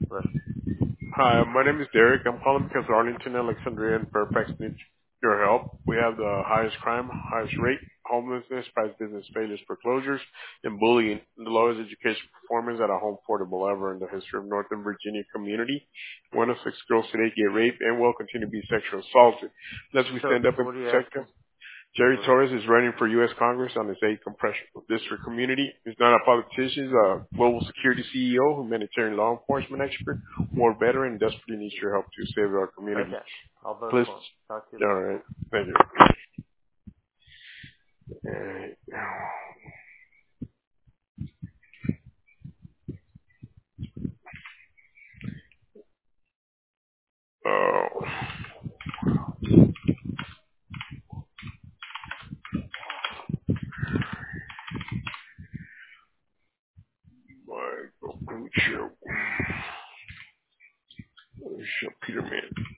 Hello. Hi, my name is Derek. I'm calling because Arlington, Alexandria, and Fairfax need your help. We have the highest crime, highest rate, homelessness, price business failures, foreclosures, and bullying, and the lowest education performance at a home affordable ever in the history of Northern Virginia community. 1 of 6 girls today get raped and will continue to be sexually assaulted. Unless we stand up So and what are you protect them. asking? Jerry Go ahead. Torres is running for U.S. Congress on his 8th congressional district community. He's not a politician. He's a global security CEO, humanitarian law enforcement expert, war veteran, and desperately needs your help to save our community. Okay. I'll vote Please. for him. Talk to you All later. right. Thank you. Alright. Oh, Michael Pinchot. Peterman.